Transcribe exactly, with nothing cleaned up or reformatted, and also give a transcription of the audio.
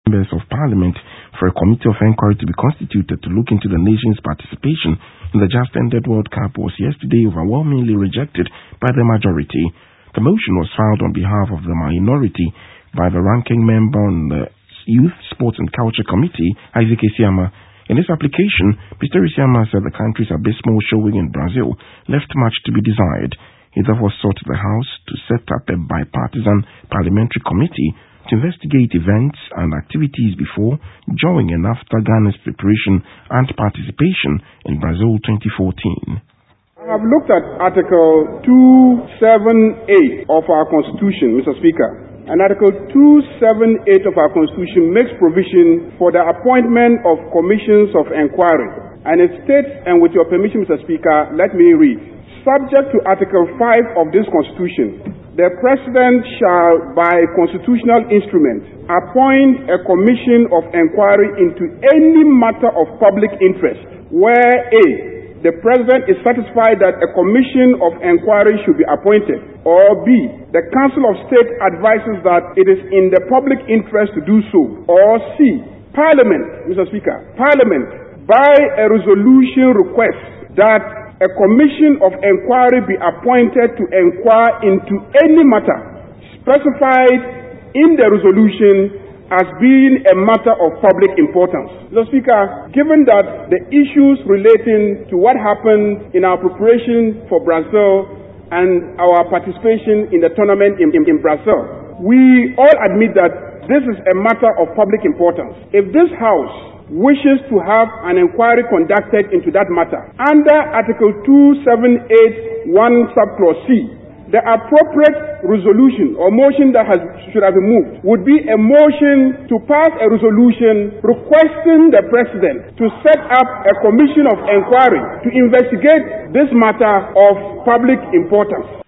Members of Parliament for a committee of inquiry to be constituted to look into the nation's participation in the just-ended World Cup was yesterday overwhelmingly rejected by the majority. The motion was filed on behalf of the minority by the ranking member on the Youth, Sports and Culture Committee, Isaac Isiama. In this application, Mister Isiama said the country's abysmal showing in Brazil left much to be desired. He therefore sought the House to set up a bipartisan parliamentary committee to investigate events and activities before, during and after Ghana's preparation and participation in Brazil twenty fourteen. I have looked at Article two seventy-eight of our Constitution, Mister Speaker. And Article two seventy-eight of our Constitution makes provision for the appointment of commissions of inquiry. And it states, and with your permission, Mister Speaker, let me read. Subject to Article five of this Constitution, the President shall, by constitutional instrument, appoint a commission of inquiry into any matter of public interest, where A, the President is satisfied that a commission of inquiry should be appointed, or B, the Council of State advises that it is in the public interest to do so, or C, Parliament, Mister Speaker, Parliament, by a resolution requests that a commission of inquiry be appointed to inquire into any matter specified in the resolution as being a matter of public importance. Mister Speaker, given that the issues relating to what happened in our preparation for Brazil and our participation in the tournament in, in, in Brazil, we all admit that this is a matter of public importance. If this House wishes to have an inquiry conducted into that matter, under Article two seventy-eight one subclause C, the appropriate resolution or motion that has, should have been moved would be a motion to pass a resolution requesting the President to set up a commission of inquiry to investigate this matter of public importance.